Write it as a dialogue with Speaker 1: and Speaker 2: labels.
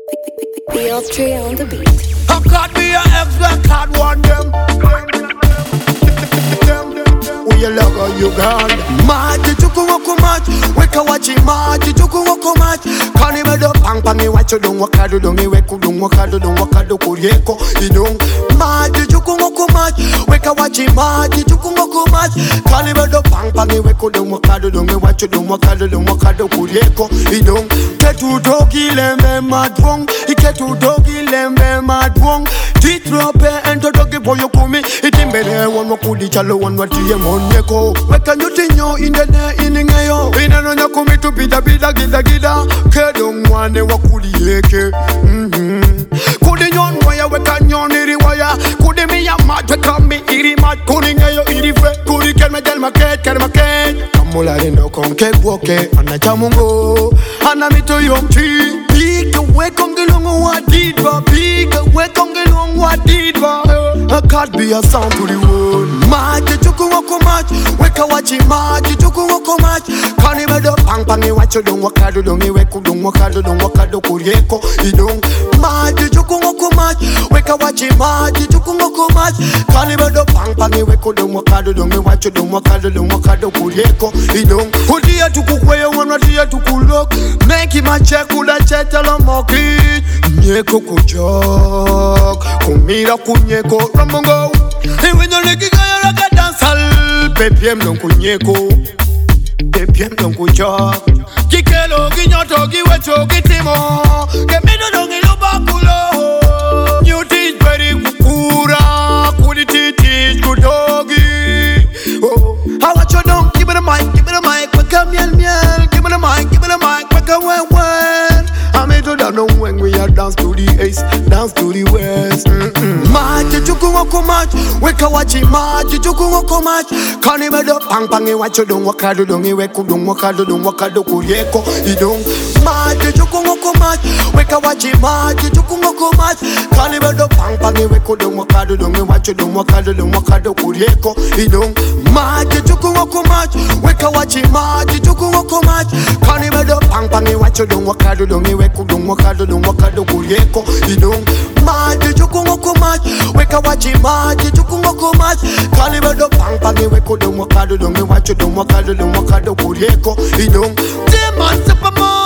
Speaker 1: PL3 on the beat.
Speaker 2: I got me a ex, I can't want them. We a lover, you gone. Maji chuku wako maji, weka wachi maji chuku wako maji. Kani bedo pang pangi wacho dong wakado dongi weku dong wakado kurieko idong. Maji chuku wako maji, weka wachi maji chuku wako maji. Kani bedo pang pangi weku dong wakado dongi wacho dong wakado kurieko idong. Ketu dogi lembe madwong, iketu dogi lembe madwong. Titrope ento dogi boyo kumi, itimbele wano kudi chalo wano tiye monyeko. Weka nyuti nyo indene iningeyo, inano nyakumi tu bida gida. Kedong wane wakudi yeke. Kudi nyon waya weka nyon iri waya. Kudi miya mat weka mi iri mat. Kudi ngeyo iri fe, kudi kelme maket. Kamula rindo konke woke, anachamungo. Anamito yomchi. Pika wekongilongo wadidba, pika wekongilongo wadidba. I can't be a sound to the world. Maji chuku wako maji, weka wachi maji chuku wako maji. Kani bedo pang pangi wacho dong wakado dongi weku dong wakado kurieko idong. Maji chuku wako maji, weka wachi maji chuku wako maji. Kani bedo pang pangi weku dong wakado dongi wacho dong wakado kurieko idong. Udia tukukweyo wanadia tukulok, neki machekula chetala moki. Nyeko kujok, kumira kunyeko ramongo. Iwenyo likiga ya raga dansal, pepiem don kunyeko, pepiem don kujok. Kikelo ginyoto giwecho gitimo, kemino don ilubakulo. New teach very kukura, kudi teach kudogi. Oh, how what you done? Give me the mic, weka miel. Give me the mic, weka wen. I'm into that no when we are dance to the east, dance to the west. Maji chuku wako maji, weka wachi maji chuku wako maji. Kani bedo pang pangi wacho dong wakado dongi weku dong wakado kurieko idong. Maji chuku wako maji, weka wachi maji chuku wako maji. Kani bedo pang pangi weku dong wakado dongi wacho dong wakado kurieko idong. Maji chuku wako maji, weka wachi maji chuku wako maji. Kani bedo pang pangi wacho dong wakado dongi weku dong wakado kurieko idong. Maji chuku wako maji, weka wachi maji chuku wako maji. Kani bedo pang pangi weku dong wakado dongi wacho dong wakado kurieko idong. Demon sepamo.